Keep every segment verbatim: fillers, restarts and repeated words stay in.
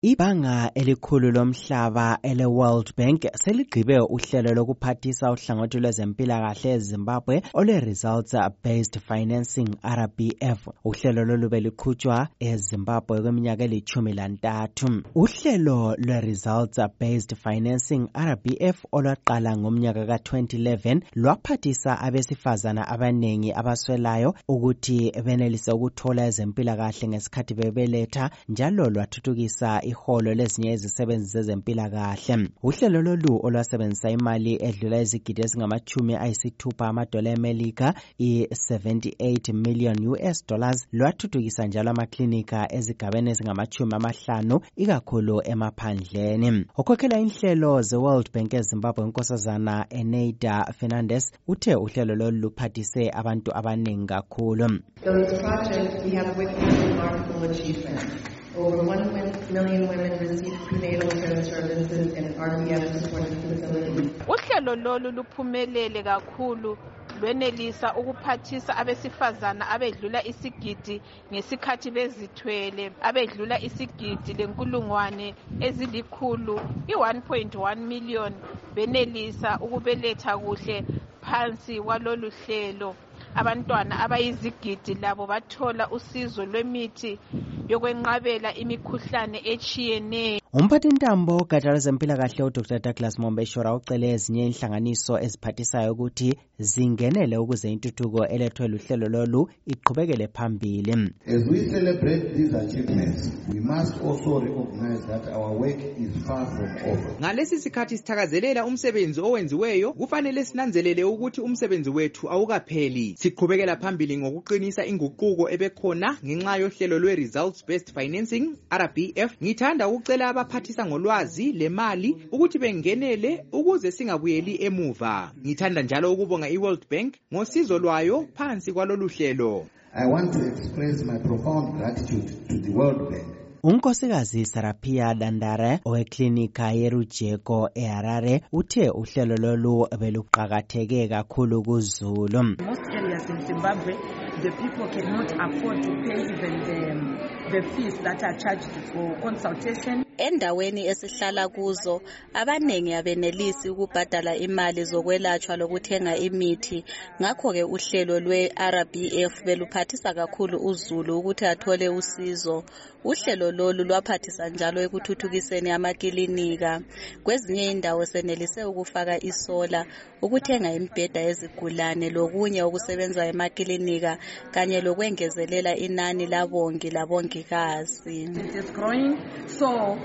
Ibanga elikhulu lomhlaba ele World Bank seligqibe uhlelo lokuphathisa uhlangothi lwezempilakahle eZimbabwe ole Results Based Financing R B F. Uhlelo lolu beliqhutshwa eZimbabwe kweminyaka elithumi lantathu. Uhlelo lwe Results Based Financing R B F olwaqala ngomnyaka ka twenty eleven lwaphathisa abesifazana abanengi abaswelayo ukuthi benelise ukuthola ezempilakahle ngesikhathi bebeletha, njalo lwathuthukisa iholo lezinye izisebenzi zezempilakahle. Uhlelo lolu olwasebenzisa imali edlula izigidi ezingamachumi ayisithupha amadola eMelika i seventy-eight million U S dollars lwathuthukisa njalo amaklinika ezigabeni ezingamachumi amahlanu ikakhulu emaphandleni. Ukhokhela inhlelo ze World Bank eZimbabwe unkosazana Eneida Fernandez uthe uhlelo lolu luphathise abantu abanengi kakhulu. So this project, we have witnessed remarkable achievements. Over one million women receive prenatal care services and R B F supported facilities. Uhlelo lolu luphumelele kakhulu lwenelisa ukuphathisa abesifazana abedlula isigidi ngesikhathi bezithwele, abedlula isigidi lenkulungwane ezilikhulu i one point one million benelisa ukubeletha kuhle phansi kwalolu hlelo. Abantwana abayizigidi labo bathola usizo lwemithi yokwenqabela imikhuhlane echiyeneyo. Umphathintambo gatsha lwezempilakahle uDr Douglas Mombeshora ucele ezinye inhlanganiso eziphathisayo ukuthi zingenele ukuze intuthuko elethwe luhlelo lolu iqhubekele phambili. As we celebrate these achievements, we must also recognize that our work is far from over. Ngalesi sikhathi sithakazelela umsebenzi owenziweyo, kufanele sinanzelele ukuthi umsebenzi wethu awukapheli. Siqhubekela phambili ngokuqinisa inguquko ebekhona ngenxa yohlelo lwe Results Based Financing R B F. Ngithanda ukucela abaphathisa ngolwazi lemali ukuthi bengenele ukuze singabuyeli emuva. Ngithanda njalo ukubonga iWorld Bank ngosizo lwayo phansi kwalolu hlelo. I want to express my profound gratitude to the World Bank. Unkosikazi Sarapia Dandare oweklinika yeRujeko eHarare uthe uhlelo lolu beluqakatheke kakhulu kuZulu. Most areas in Zimbabwe, the people cannot afford to pay even the, the fees that are charged for consultation. Endaweni esihlala kuzo abanengi abenelisi ukubhadala imali zokwelatshwa lokuthenga imithi, ngakho ke uhlelo lwe R B F beluphathisa kakhulu uZulu ukuthi athole usizo. Uhlelo lolu lwaphathisa njalo ekuthuthukiseni amakilinika. Kwezinye indawo senelise ukufaka isola, ukuthenga imibheda yezigulane lokunye okusebenza emakilinika kanye lokwengezelela inani labongi labongikazi. It is growing, so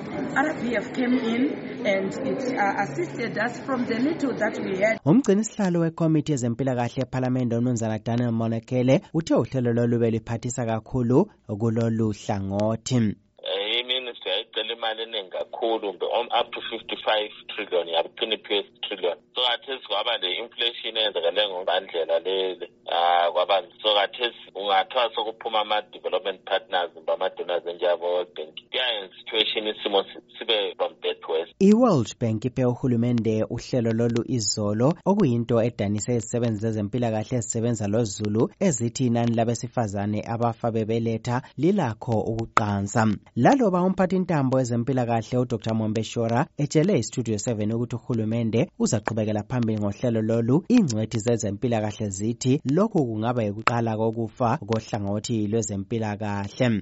R B F came in and it uh, assisted us from the little that we had. Umgcinisihlalo wekomiti yezempilakahle eParliament uMnumzana Daniel Monekele uthe uhlelo lolu beliphathisa kakhulu kulolu hlangothi. I-Ministry ayicela imali eningi kakhulu up to fifty-five trillion yabuqini P S trillion. So kathesi kwaba le-inflation eyenzakale ngobandlela lele kwaba so kathesi ungathiwa sokuphuma ama-development partners bama-donors enjengabo-World Bank kuyayenza situation isimo sibe from bad to worse. I-World Bank iphe uhulumende uhlelo lolu izolo okuyinto edanise izisebenzi zezempilakahle ezisebenza loZulu ezithi inani labesifazane abafa bebeletha lilakho ukuqansa. Laloba umphathintambo wezempilakahle uDr Mombeshora etshele iStudio seven ukuthi uhulumende uzaqhubekela phambili ngohlelo lolu, ingcwethi zezempilakahle zithi lokhu kungaba yikuqala kokufa kohlangothi lwezempilakahle.